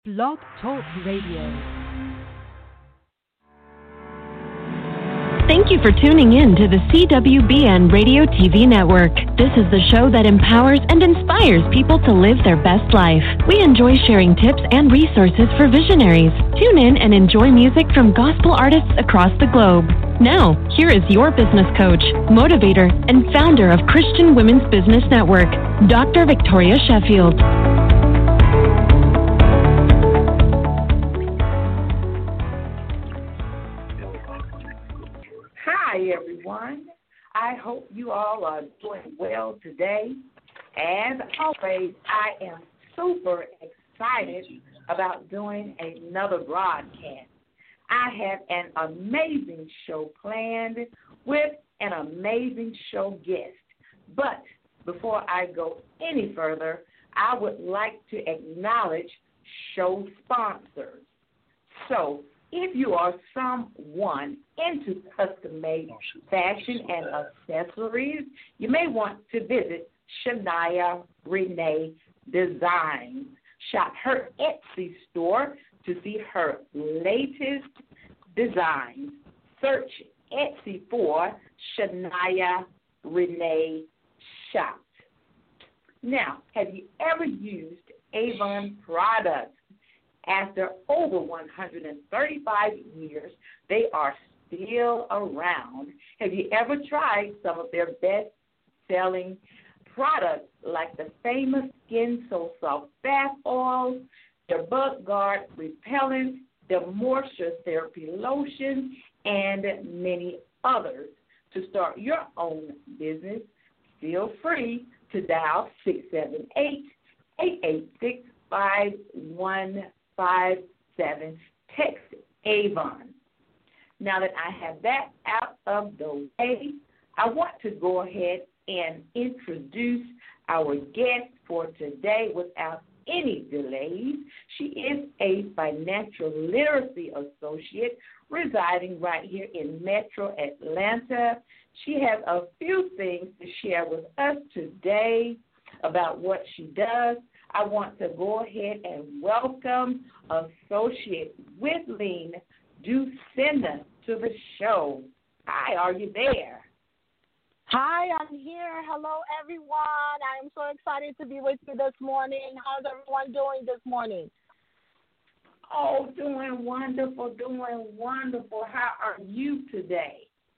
Blog Talk Radio. Thank you for tuning in to the CWBN Radio TV Network. This is the show that empowers and inspires people to live their best life. We enjoy sharing tips and resources for visionaries. Tune in and enjoy music from gospel artists across the globe. Now, here is your business coach, motivator, and founder of Christian Women's Business Network, Dr. Victoria Sheffield. Hi, everyone. I hope you all are doing well today. As always, I am super excited about doing another broadcast. I have an amazing show planned with an amazing show guest. But before I go any further, I would like to acknowledge show sponsors. So, if you are someone into custom-made fashion and accessories, you may want to visit Shania Renee Designs. Shop her Etsy store to see her latest designs. Search Etsy for Shania Renee Shop. Now, have you ever used Avon products? After over 135 years, they are still around. Have you ever tried some of their best-selling products like the famous Skin So Soft bath oil, their Bug Guard repellent, their moisture therapy lotion, and many others? To start your own business, feel free to dial 678-886-5157. Text Avon. Now that I have that out of the way, I want to go ahead and introduce our guest for today without any delays. She is a financial literacy associate residing right here in Metro Atlanta. She has a few things to share with us today about what she does. I want to go ahead and welcome Associate Whitleen Ducinda to the show. Hi, are you there? Hi, I'm here. Hello, everyone. I am so excited to be with you this morning. How's everyone doing this morning? Oh, doing wonderful, doing wonderful. How are you today?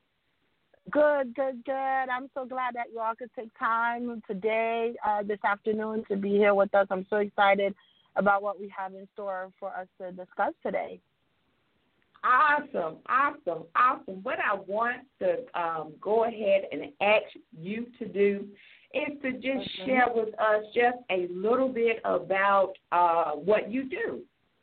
Good. I'm so glad that you all could take time today, this afternoon, to be here with us. I'm so excited about what we have in store for us to discuss today. Awesome. What I want to go ahead and ask you to do is to just share with us just a little bit about what you do.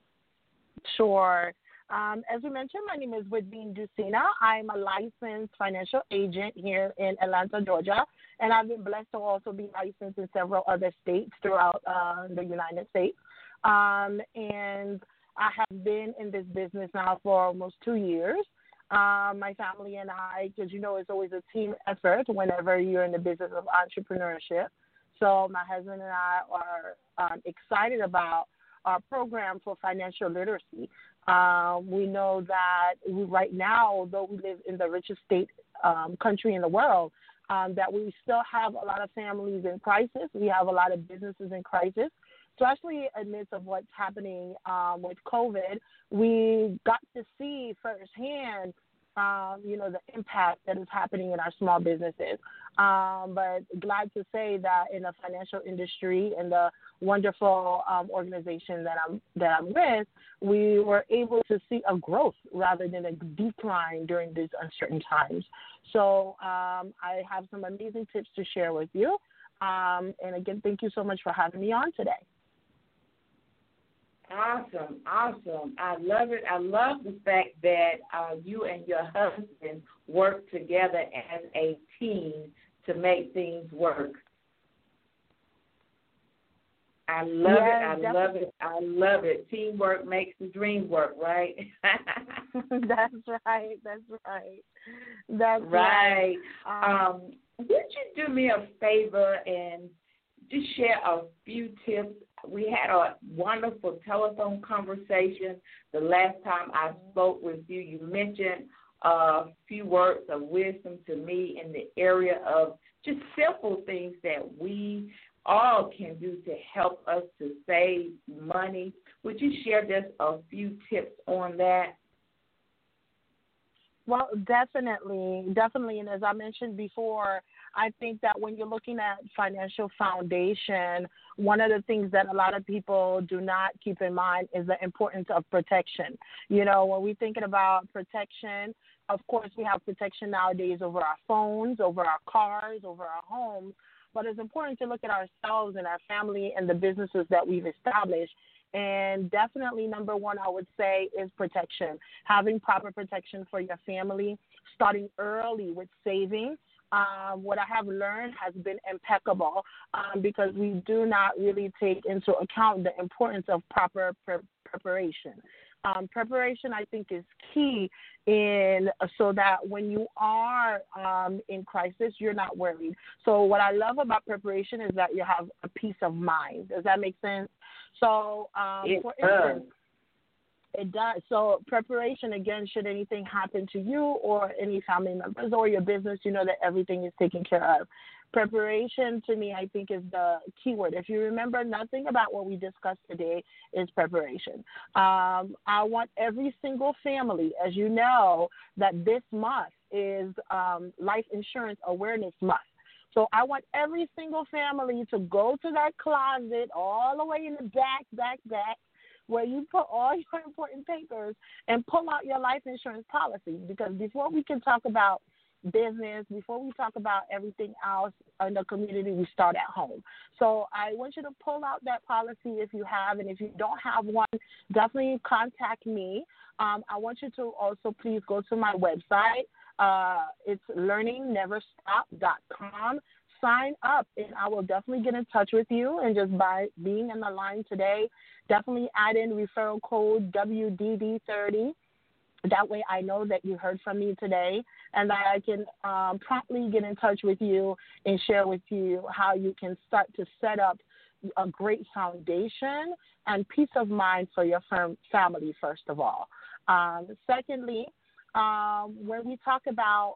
Sure. As we mentioned, my name is Whitleen Ducinda. I'm a licensed financial agent here in Atlanta, Georgia, and I've been blessed to also be licensed in several other states throughout the United States. And I have been in this business now for almost 2 years. My family and I, because you know it's always a team effort whenever you're in the business of entrepreneurship. So my husband and I are excited about our program for financial literacy. We know that right now, although we live in the richest country in the world, that we still have a lot of families in crisis. We have a lot of businesses in crisis. Especially amidst of what's happening with COVID, we got to see firsthand, the impact that is happening in our small businesses. But glad to say that in the financial industry and the wonderful organization that I'm with, we were able to see a growth rather than a decline during these uncertain times. So I have some amazing tips to share with you. And again, thank you so much for having me on today. Awesome. I love it. I love the fact that you and your husband work together as a team to make things work. I love it. Teamwork makes the dream work, right? That's right. Would you do me a favor and just share a few tips We had a wonderful telephone conversation. The last time I spoke with you, you mentioned a few words of wisdom to me in the area of just simple things that we all can do to help us to save money. Would you share just a few tips on that? Well, definitely. And as I mentioned before, I think that when you're looking at financial foundation, one of the things that a lot of people do not keep in mind is the importance of protection. You know, when we're thinking about protection, of course, we have protection nowadays over our phones, over our cars, over our homes. But it's important to look at ourselves and our family and the businesses that we've established. And definitely number one, I would say, is protection. Having proper protection for your family, starting early with saving. What I have learned has been impeccable because we do not really take into account the importance of proper preparation. Preparation, I think, is key so that when you are in crisis, you're not worried. So what I love about preparation is that you have a peace of mind. Does that make sense? So, for instance, it does. So preparation, again, should anything happen to you or any family members or your business, you know that everything is taken care of. Preparation, to me, I think, is the key word. If you remember, nothing about what we discussed today is preparation. I want every single family, as you know, that this month is Life Insurance Awareness Month. So I want every single family to go to that closet all the way in the back, where you put all your important papers and pull out your life insurance policy. Because before we can talk about business, before we talk about everything else in the community, we start at home. So I want you to pull out that policy if you have, and if you don't have one, definitely contact me. I want you to also please go to my website. It's learningneverstop.com. Sign up, and I will definitely get in touch with you. And just by being in the line today, definitely add in referral code WDD30. That way I know that you heard from me today, and that I can promptly get in touch with you and share with you how you can start to set up a great foundation and peace of mind for your family, first of all. Secondly, when we talk about,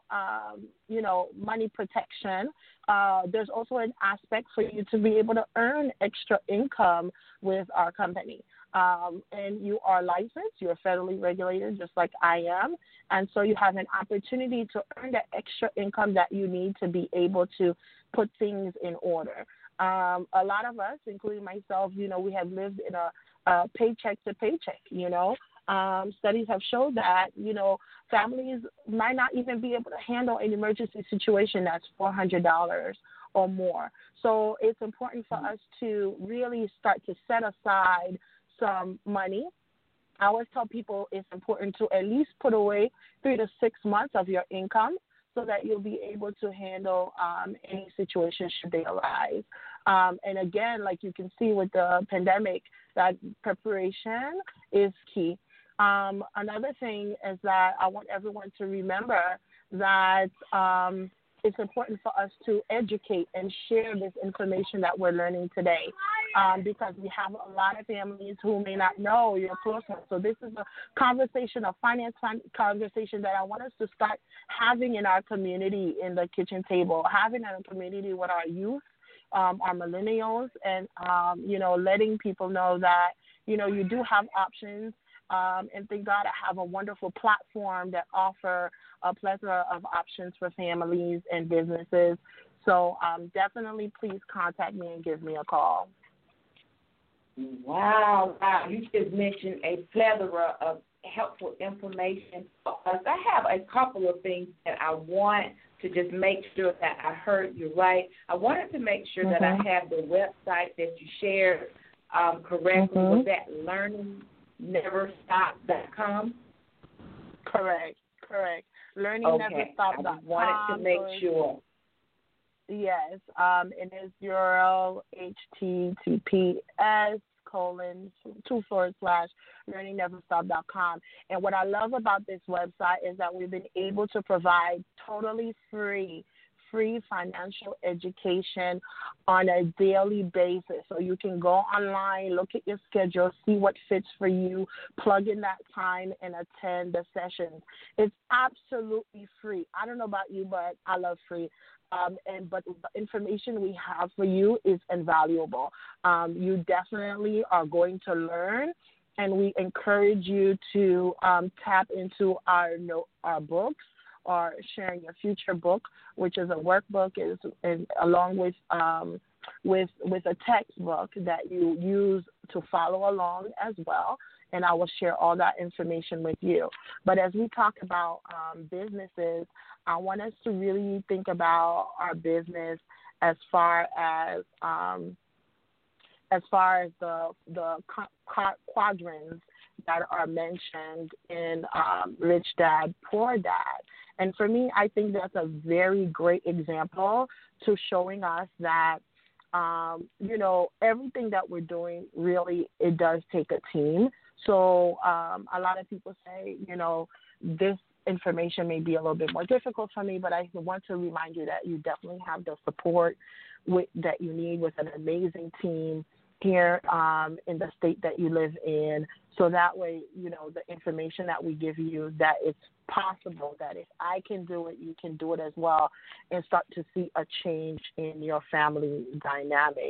money protection, there's also an aspect for you to be able to earn extra income with our company. And you are licensed, you're federally regulated just like I am, and so you have an opportunity to earn that extra income that you need to be able to put things in order. A lot of us, including myself, we have lived in a paycheck to paycheck, Studies have showed that, families might not even be able to handle an emergency situation that's $400 or more. So it's important for us to really start to set aside some money. I always tell people it's important to at least put away 3 to 6 months of your income so that you'll be able to handle any situation should they arise. And again, like you can see with the pandemic, that preparation is key. Another thing is that I want everyone to remember that it's important for us to educate and share this information that we're learning today, because we have a lot of families who may not know your close ones. So this is a conversation, a finance conversation that I want us to start having in our community, in the kitchen table, having in our community with our youth, our millennials, and, letting people know that, you do have options. And thank God I have a wonderful platform that offer a plethora of options for families and businesses. So definitely please contact me and give me a call. Wow. You just mentioned a plethora of helpful information for us. I have a couple of things that I want to just make sure that I heard you right. I wanted to make sure that I have the website that you shared correctly. Was that learningneverstop.com? Correct. Learningneverstop.com. I wanted to make sure. Yes, it is URL https://learningneverstop.com. And what I love about this website is that we've been able to provide totally free free financial education on a daily basis. So you can go online, look at your schedule, see what fits for you, plug in that time, and attend the sessions. It's absolutely free. I don't know about you, but I love free. But the information we have for you is invaluable. You definitely are going to learn, and we encourage you to tap into our books, or Sharing Your Future book, which is a workbook, is along with a textbook that you use to follow along as well. And I will share all that information with you. But as we talk about businesses, I want us to really think about our business as far as the quadrants that are mentioned in Rich Dad, Poor Dad. And for me, I think that's a very great example to showing us that, everything that we're doing, really, it does take a team. So a lot of people say, this information may be a little bit more difficult for me, but I want to remind you that you definitely have the support that you need with an amazing team here in the state that you live in. So that way, the information that we give you, that it's possible that if I can do it, you can do it as well, and start to see a change in your family dynamic.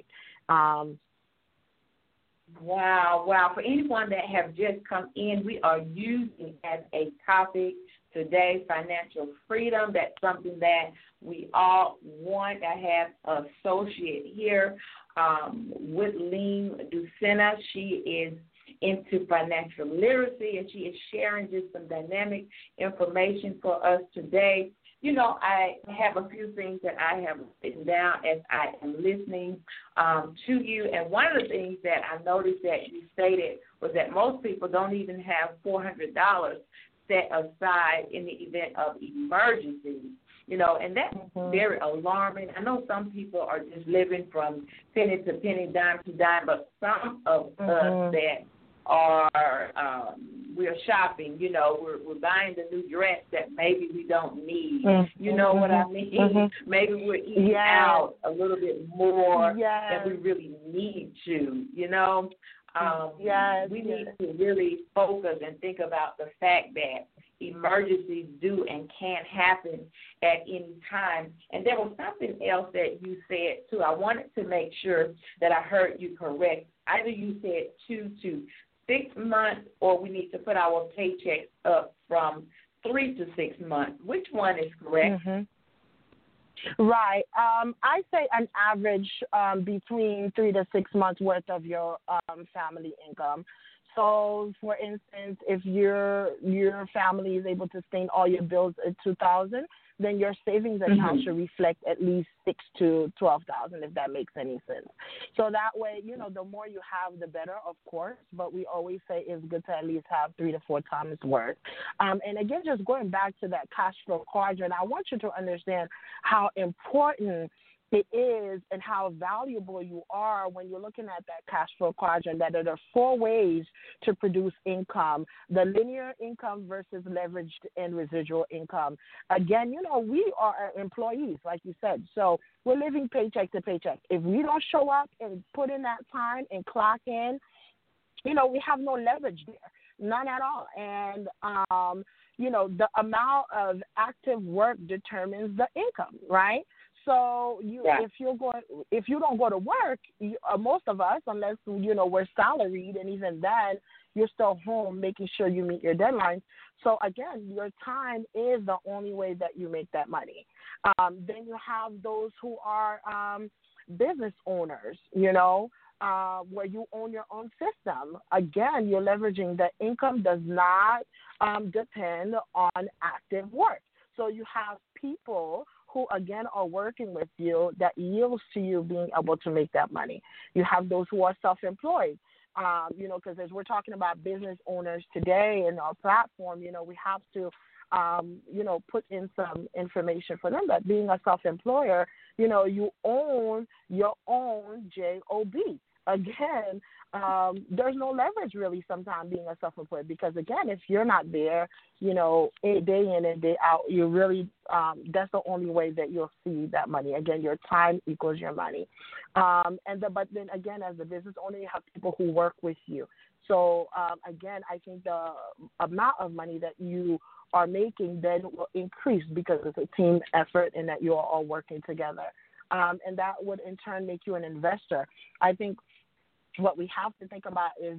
Wow. For anyone that have just come in, we are using as a topic today financial freedom. That's something that we all want. I have an associate here, Whitleen Ducena. She is into financial literacy, and she is sharing just some dynamic information for us today. I have a few things that I have written down as I am listening to you. And one of the things that I noticed that you stated was that most people don't even have $400 set aside in the event of emergency. And that's very alarming. I know some people are just living from penny to penny, dime to dime, but some of us that are we're shopping, we're buying the new dress that maybe we don't need. You know what I mean? Maybe we're eating out a little bit more than we really need to, We need to really focus and think about the fact that emergencies do and can happen at any time. And there was something else that you said, too. I wanted to make sure that I heard you correct. Either you said 2 to 6 months, or we need to put our paychecks up from 3 to 6 months. Which one is correct? Right. I say an average between 3 to 6 months worth of your family income. So, for instance, if your family is able to sustain all your bills at $2,000, then your savings account should reflect at least $6,000 to $12,000, if that makes any sense. So that way, the more you have, the better, of course. But we always say it's good to at least have 3 to 4 times worth. And again, just going back to that cash flow quadrant, I want you to understand how important it is and how valuable you are when you're looking at that cash flow quadrant, that there are 4 ways to produce income: the linear income versus leveraged and residual income. Again, we are employees, like you said, so we're living paycheck to paycheck. If we don't show up and put in that time and clock in, we have no leverage there, none at all. And, the amount of active work determines the income, right? So if you don't go to work, most of us, unless we're salaried, and even then you're still home making sure you meet your deadlines. So again, your time is the only way that you make that money. Then you have those who are business owners, where you own your own system. Again, you're leveraging. The income does not depend on active work. So you have people who, again, are working with you that yields to you being able to make that money. You have those who are self-employed, because as we're talking about business owners today in our platform, we have to, put in some information for them that being a self-employer, you own your own job. Again, there's no leverage really sometimes being a self-employed, because again, if you're not there, day in and day out, you really that's the only way that you'll see that money. Again, your time equals your money. But then again, as a business owner, you have people who work with you. So again, I think the amount of money that you are making then will increase because it's a team effort and that you are all working together. And that would in turn make you an investor. I think what we have to think about is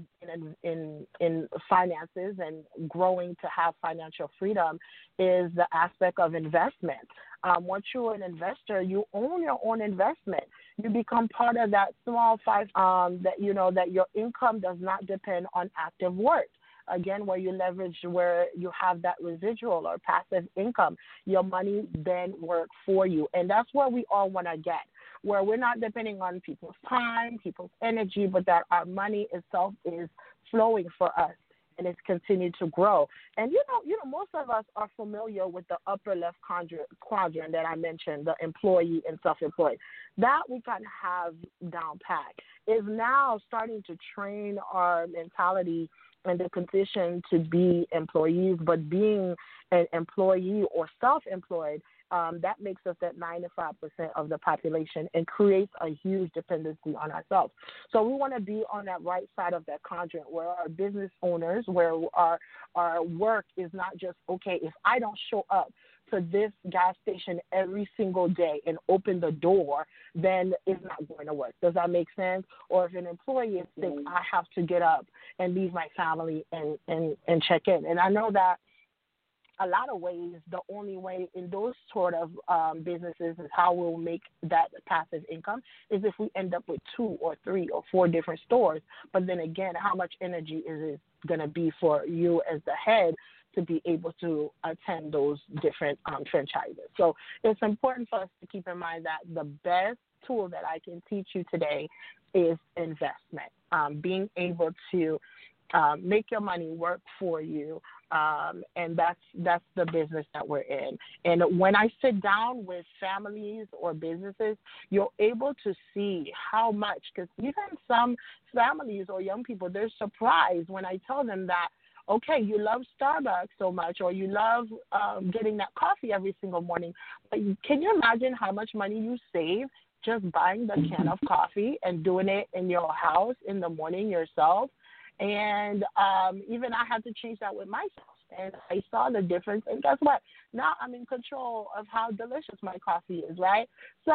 in finances and growing to have financial freedom is the aspect of investment. Once you're an investor, you own your own investment. You become part of that small five that your income does not depend on active work. Again, where you leverage, where you have that residual or passive income, your money then works for you. And that's where we all want to get, where we're not depending on people's time, people's energy, but that our money itself is flowing for us and it's continued to grow. And, most of us are familiar with the upper left quadrant that I mentioned, the employee and self-employed. That we kind of have down pat. Is now starting to train our mentality and the condition to be employees, but being an employee or self-employed, that makes us at 95% of the population and creates a huge dependency on ourselves. So we want to be on that right side of that quadrant where our business owners, where our work is not just, okay, if I don't show up to this gas station every single day and open the door, then it's not going to work. Does that make sense? Or if an employee is sick, I have to get up and leave my family and check in. And I know that a lot of ways, the only way in those sort of businesses is how we'll make that passive income is if we end up with 2 or 3 or 4 different stores. But then again, how much energy is it going to be for you as the head to be able to attend those different franchises? So it's important for us to keep in mind that the best tool that I can teach you today is investment, being able to make your money work for you, and that's the business that we're in. And when I sit down with families or businesses, you're able to see how much, because even some families or young people, they're surprised when I tell them that, okay, you love Starbucks so much, or you love getting that coffee every single morning, but can you imagine how much money you save just buying the can of coffee and doing it in your house in the morning yourself? And even I had to change that with myself, and I saw the difference. And guess what? Now I'm in control of how delicious my coffee is, right? So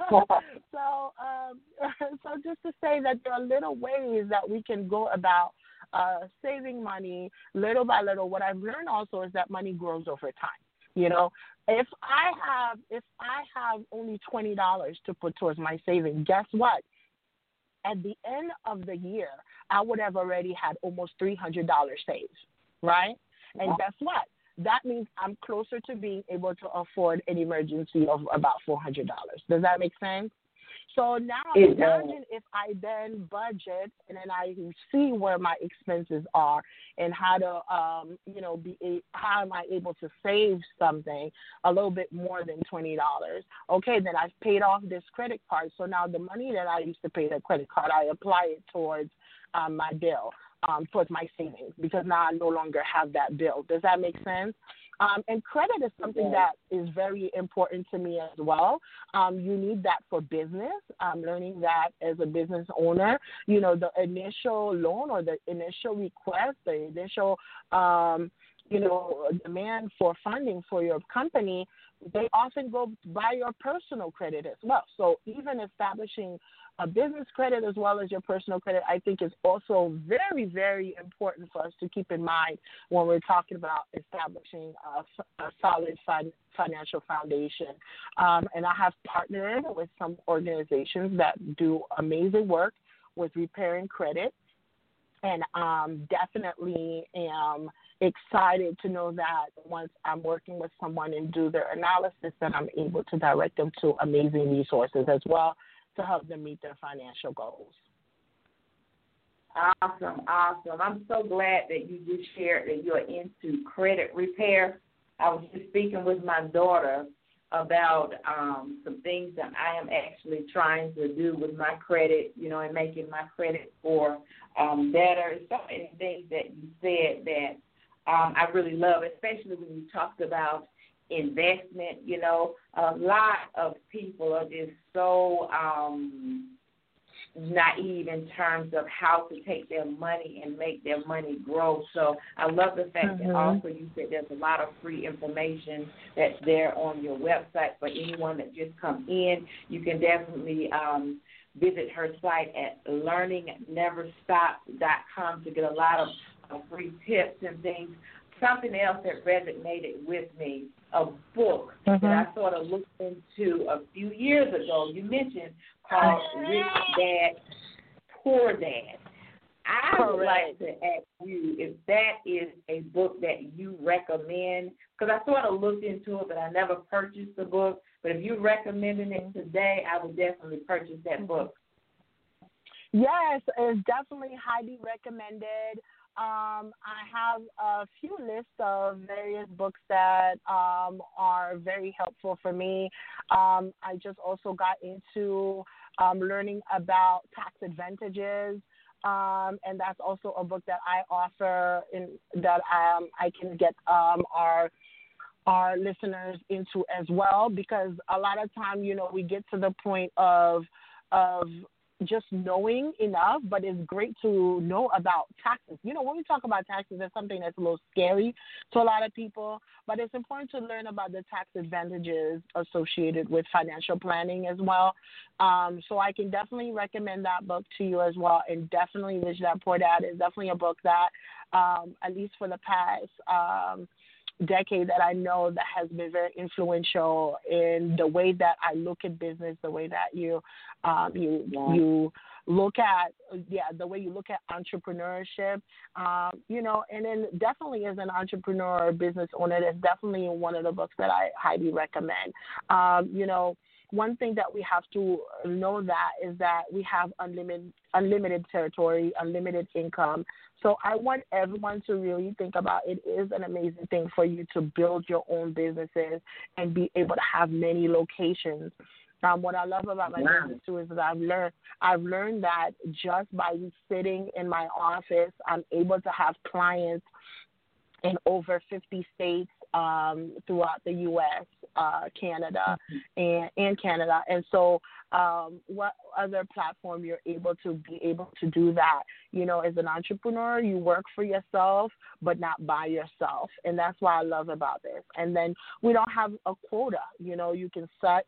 just to say that there are little ways that we can go about saving money little by little. What I've learned also is that money grows over time. If I have only $20 to put towards my savings, guess what? At the end of the year, I would have already had almost $300 saved, right? And guess what? That means I'm closer to being able to afford an emergency of about $400. Does that make sense? So now imagine if I then budget and then I see where my expenses are and how to, how am I able to save something a little bit more than $20? Okay, then I've paid off this credit card. So now the money that I used to pay the credit card, I apply it towards my bill, towards my savings, because now I no longer have that bill. Does that make sense? And credit is something that is very important to me as well. You need that for business. I'm learning that as a business owner, the initial loan or the initial request, the initial, demand for funding for your company, they often go by your personal credit as well. So even establishing a business credit as well as your personal credit, I think is also very, very important for us to keep in mind when we're talking about establishing a solid financial foundation. And I have partnered with some organizations that do amazing work with repairing credit, and definitely am excited to know that once I'm working with someone and do their analysis, that I'm able to direct them to amazing resources as well to help them meet their financial goals. Awesome. I'm so glad that you just shared that you're into credit repair. I was just speaking with my daughter about some things that I am actually trying to do with my credit, and making my credit score better. So many things that you said that I really love, especially when you talked about investment. A lot of people are just so naive in terms of how to take their money and make their money grow. So I love the fact that also you said there's a lot of free information that's there on your website for anyone that just come in. You can definitely visit her site at learningneverstop.com to get a lot of free tips and things. Something else that resonated with me, a book that I sort of looked into a few years ago, you mentioned, called Rich Dad, Poor Dad. I would like to ask you if that is a book that you recommend, because I sort of looked into it, but I never purchased the book. But if you're recommending it today, I would definitely purchase that book. Yes, it's definitely highly recommended. I have a few lists of various books that are very helpful for me. I just also got into learning about tax advantages, and that's also a book that I offer that I can get our listeners into as well, because a lot of time, we get to the point of just knowing enough, but it's great to know about taxes. When we talk about taxes, it's something that's a little scary to a lot of people, but it's important to learn about the tax advantages associated with financial planning as well. So I can definitely recommend that book to you as well, and definitely Rich Dad Poor Dad is definitely a book that, at least for the past decade, that I know that has been very influential in the way that I look at business, the way that you look at, the way you look at entrepreneurship, and then definitely as an entrepreneur or business owner, that's definitely one of the books that I highly recommend. One thing that we have to know that is that we have unlimited territory, unlimited income. So I want everyone to really think about it is an amazing thing for you to build your own businesses and be able to have many locations. What I love about my business too is that I've learned that just by sitting in my office, I'm able to have clients in over 50 states throughout the U.S., Canada, and Canada. And so what other platform you're able to do that? As an entrepreneur, you work for yourself, but not by yourself. And that's what I love about this. And then we don't have a quota. You can set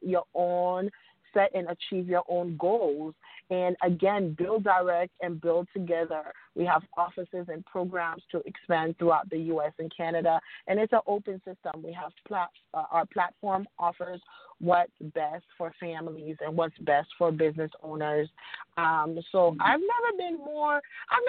and achieve your own goals. And again, build direct and build together. We have offices and programs to expand throughout the U.S. and Canada. And it's an open system. We have our platform offers what's best for families and what's best for business owners. So I've never been more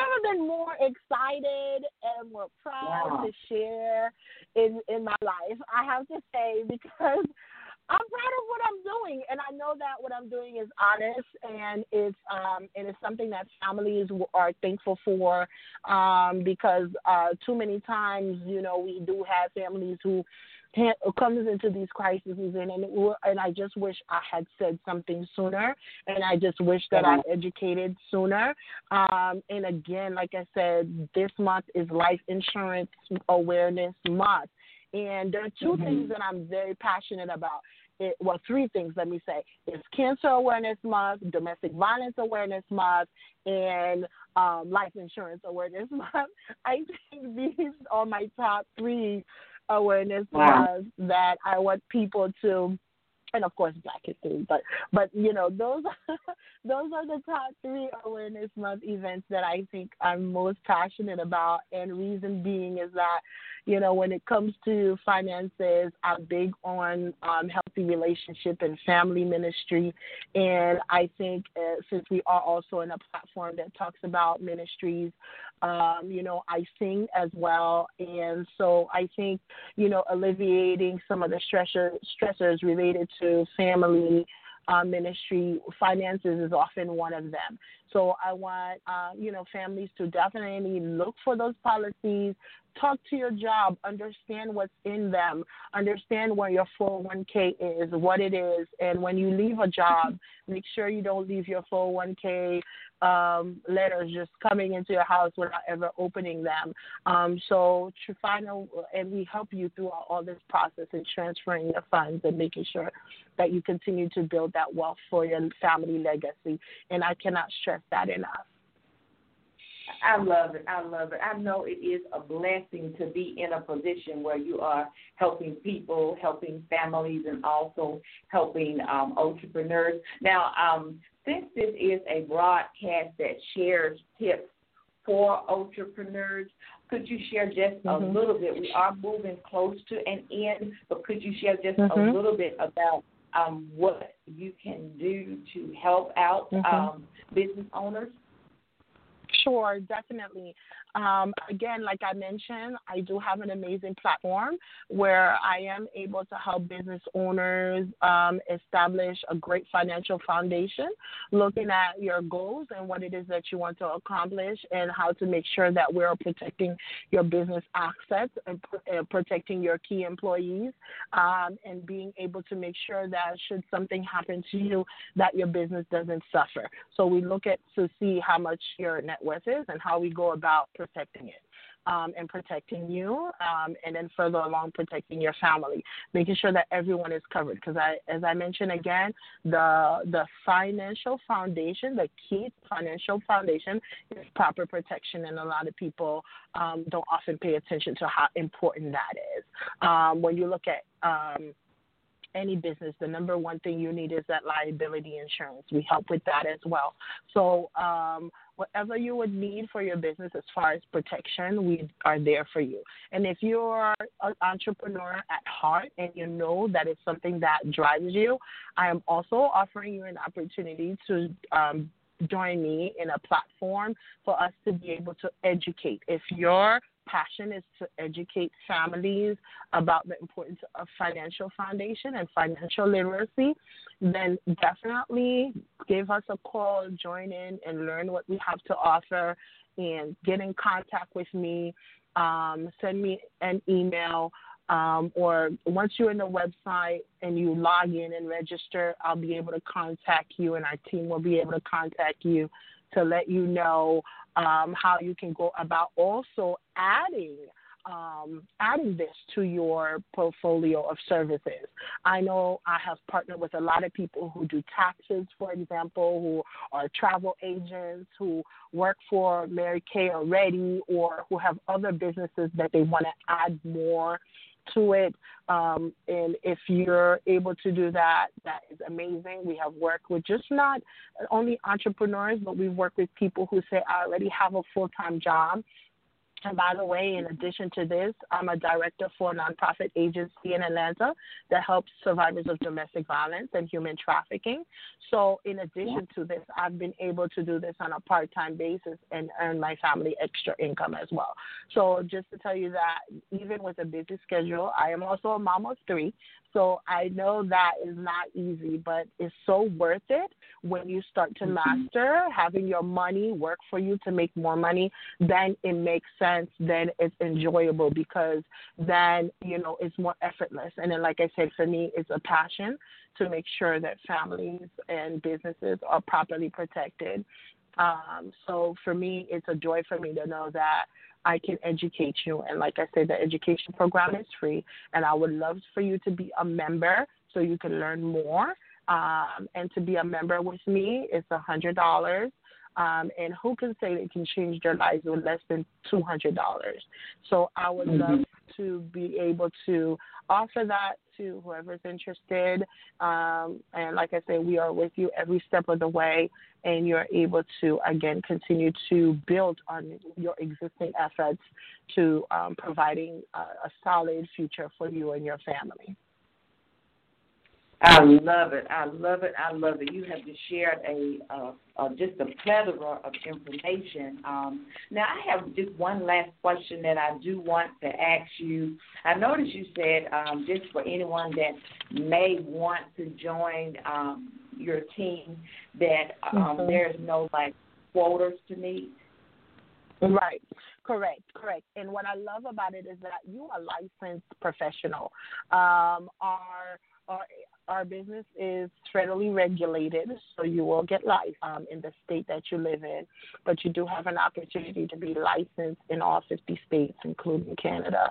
excited and more proud to share in my life, I have to say, because I'm proud of what I'm doing, and I know that what I'm doing is honest, and it's something that families are thankful for, because too many times, we do have families who comes into these crises, and I just wish I had said something sooner, and I just wish that I educated sooner. And again, like I said, this month is Life Insurance Awareness Month. And there are two things that I'm very passionate about. Three things, let me say. It's Cancer Awareness Month, Domestic Violence Awareness Month, and Life Insurance Awareness Month. I think these are my top three awareness months that I want people to, and of course Black History, but those are the top three awareness month events that I think I'm most passionate about. And reason being is that when it comes to finances, I'm big on healthy relationship and family ministry. And I think since we are also in a platform that talks about ministries, I sing as well. And so I think, alleviating some of the stressors related to family ministry, finances is often one of them. So I want, families to definitely look for those policies, talk to your job, understand what's in them, understand where your 401k is, what it is, and when you leave a job, make sure you don't leave your 401k letters just coming into your house without ever opening them. So to find out, and we help you through all this process and transferring your funds and making sure that you continue to build that wealth for your family legacy. And I cannot stress that enough. I love it. I love it. I know it is a blessing to be in a position where you are helping people, helping families, and also helping entrepreneurs. Now, since this is a broadcast that shares tips for entrepreneurs, could you share just a little bit? We are moving close to an end, but could you share just a little bit about what you can do to help out business owners? Sure, definitely. Again, like I mentioned, I do have an amazing platform where I am able to help business owners establish a great financial foundation, looking at your goals and what it is that you want to accomplish and how to make sure that we're protecting your business assets and protecting your key employees and being able to make sure that should something happen to you, that your business doesn't suffer. So we look at to see how much your net worth is and how we go about protecting it. And protecting you, and then further along protecting your family, making sure that everyone is covered. Because as I mentioned again, the financial foundation, the key financial foundation is proper protection, and a lot of people don't often pay attention to how important that is. When you look at any business, the number one thing you need is that liability insurance. We help with that as well. So whatever you would need for your business as far as protection, we are there for you. And if you're an entrepreneur at heart and you know that it's something that drives you, I am also offering you an opportunity to join me in a platform for us to be able to educate. If your passion is to educate families about the importance of financial foundation and financial literacy, then definitely give us a call, join in, and learn what we have to offer, and get in contact with me. Send me an email, or once you're in the website and you log in and register, I'll be able to contact you, and our team will be able to contact you to let you know how you can go about also adding this to your portfolio of services. I know I have partnered with a lot of people who do taxes, for example, who are travel agents, who work for Mary Kay already, or who have other businesses that they want to add more to it. And if you're able to do that, that is amazing. We have worked with just not only entrepreneurs, but we've worked with people who say, I already have a full-time job. And by the way, in addition to this, I'm a director for a nonprofit agency in Atlanta that helps survivors of domestic violence and human trafficking. So in addition to this, I've been able to do this on a part-time basis and earn my family extra income as well. So just to tell you that even with a busy schedule, I am also a mom of 3. So I know that is not easy, but it's so worth it when you start to master having your money work for you to make more money. Then it makes sense. Then it's enjoyable because then, it's more effortless. And then, like I said, for me, it's a passion to make sure that families and businesses are properly protected. So for me, it's a joy for me to know that I can educate you. And like I said, the education program is free, and I would love for you to be a member so you can learn more. And to be a member with me is $100. And who can say they can change their lives with less than $200? So I would love to be able to offer that to whoever's interested. And like I say, we are with you every step of the way, and you're able to, again, continue to build on your existing efforts to providing a solid future for you and your family. I love it. I love it. I love it. You have just shared just a plethora of information. Now, I have just one last question that I do want to ask you. I noticed you said just for anyone that may want to join your team that there's no quotas to meet? Right. Correct. And what I love about it is that you are a licensed professional. Our business is federally regulated, so you will get life in the state that you live in, but you do have an opportunity to be licensed in all 50 states, including Canada.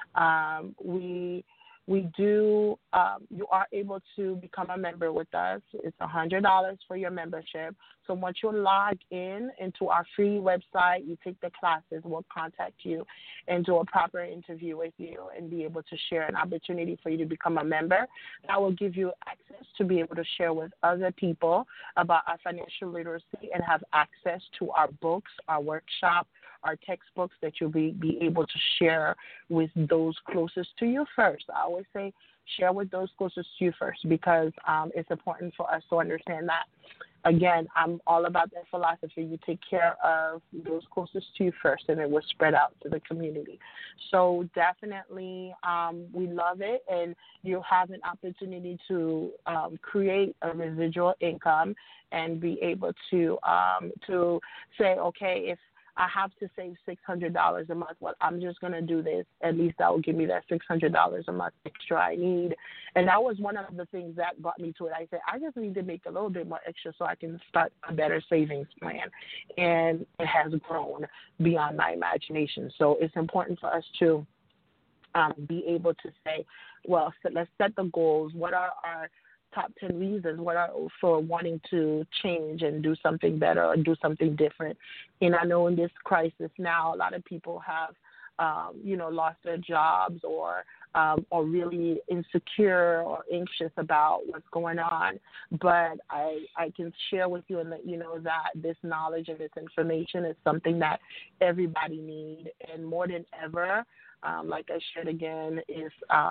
We do, you are able to become a member with us. It's $100 for your membership. So once you log into our free website, you take the classes, we'll contact you and do a proper interview with you and be able to share an opportunity for you to become a member. That will give you access to be able to share with other people about our financial literacy and have access to our books, our workshop, our textbooks that you'll be able to share with those closest to you first. I always say share with those closest to you first because it's important for us to understand that. Again, I'm all about that philosophy. You take care of those closest to you first, and it will spread out to the community. So definitely we love it, and you have an opportunity to create a residual income and be able to say, okay, if I have to save $600 a month. Well, I'm just going to do this. At least that will give me that $600 a month extra I need. And that was one of the things that got me to it. I said, I just need to make a little bit more extra so I can start a better savings plan. And it has grown beyond my imagination. So it's important for us to be able to say, well, so let's set the goals. What are our top 10 reasons for wanting to change and do something better or do something different. And I know in this crisis now, a lot of people have, lost their jobs or really insecure or anxious about what's going on. But I can share with you and let you know that this knowledge and this information is something that everybody needs. And more than ever, like I shared again, is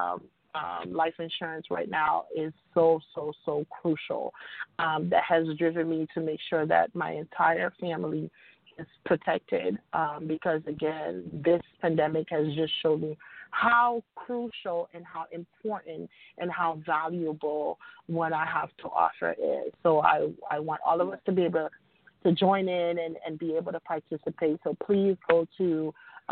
life insurance right now is so crucial. That has driven me to make sure that my entire family is protected because, again, this pandemic has just shown me how crucial and how important and how valuable what I have to offer is. So I want all of us to be able to join in and be able to participate. So please go to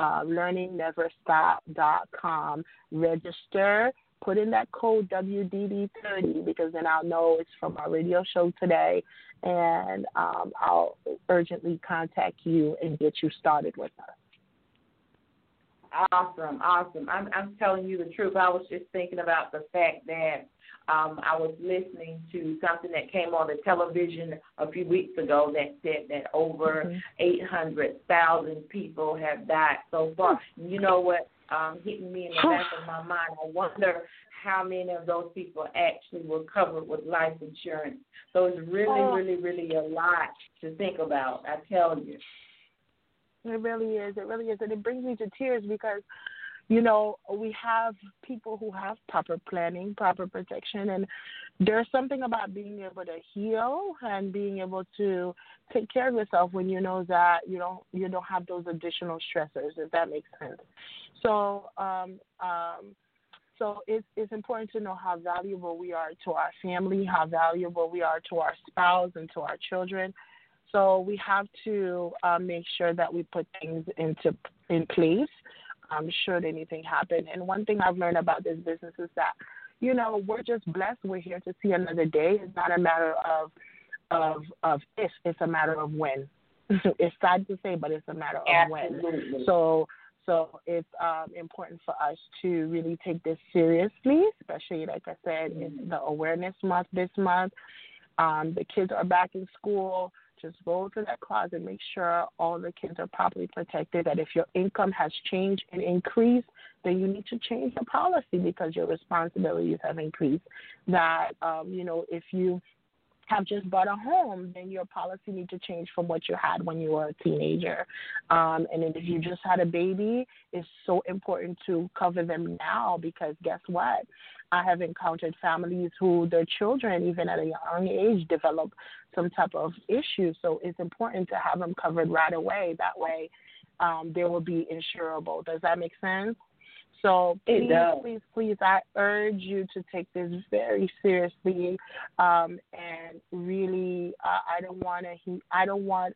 learningneverstop.com, register, put in that code WDD30 because then I'll know it's from our radio show today, and I'll urgently contact you and get you started with us. Awesome. I'm telling you the truth. I was just thinking about the fact that I was listening to something that came on the television a few weeks ago that said that over 800,000 people have died so far. You know what? Hitting me in the back of my mind, I wonder how many of those people actually were covered with life insurance. So it's really a lot to think about, I tell you. It really is. And it brings me to tears because, we have people who have proper planning, proper protection, and there's something about being able to heal and being able to take care of yourself when you know that you don't have those additional stressors, if that makes sense. So it's important to know how valuable we are to our family, how valuable we are to our spouse and to our children. So we have to make sure that we put things in place should anything happen. And one thing I've learned about this business is that, we're just blessed. We're here to see another day. It's not a matter of if, it's a matter of when. It's sad to say, but it's a matter of Absolutely. when. So it's important for us to really take this seriously, especially, like I said, it's the awareness month this month. The kids are back in school. Just go to that closet, make sure all the kids are properly protected, that if your income has changed and increased, then you need to change the policy because your responsibilities have increased. That, if you have just bought a home, then your policy needs to change from what you had when you were a teenager. And then if you just had a baby, it's so important to cover them now because guess what? I have encountered families who their children, even at a young age, develop some type of issue. So it's important to have them covered right away. That way they will be insurable. Does that make sense? So please, I urge you to take this very seriously, and really, I don't want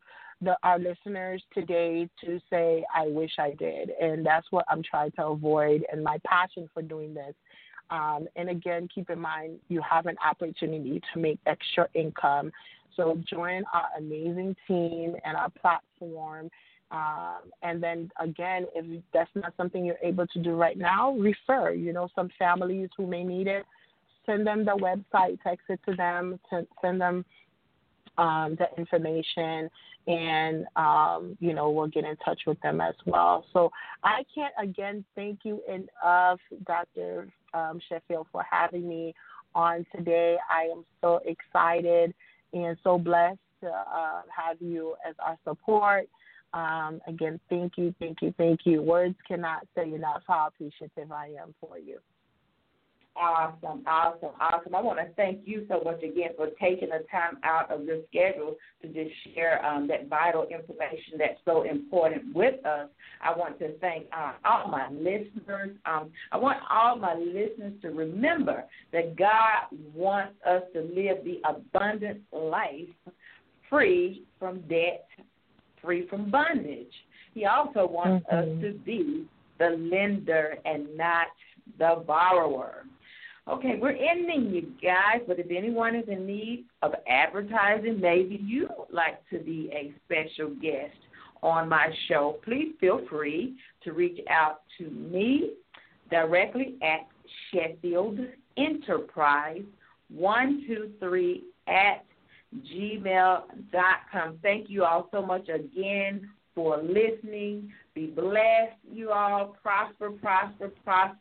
our listeners today to say, I wish I did. And that's what I'm trying to avoid, and my passion for doing this. And again, keep in mind, you have an opportunity to make extra income. So join our amazing team and our platform. And then, again, if that's not something you're able to do right now, refer. Some families who may need it, send them the website, text it to them, send them the information, and, we'll get in touch with them as well. So I can't, again, thank you enough, Dr. Sheffield, for having me on today. I am so excited and so blessed to have you as our support. Again, thank you. Words cannot say enough how appreciative I am for you. Awesome. I want to thank you so much again for taking the time out of your schedule to just share that vital information that's so important with us. I want to thank all my listeners. I want all my listeners to remember that God wants us to live the abundant life free from debt, free from bondage. He also wants us to be the lender and not the borrower. Okay, we're ending, you guys, but if anyone is in need of advertising, maybe you would like to be a special guest on my show, please feel free to reach out to me directly at Sheffield Enterprise 123 at gmail.com. Thank you all so much again for listening. Be blessed, you all. Prosper,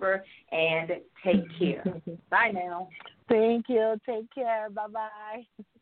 and take care. Bye now. Thank you. Take care. Bye-bye.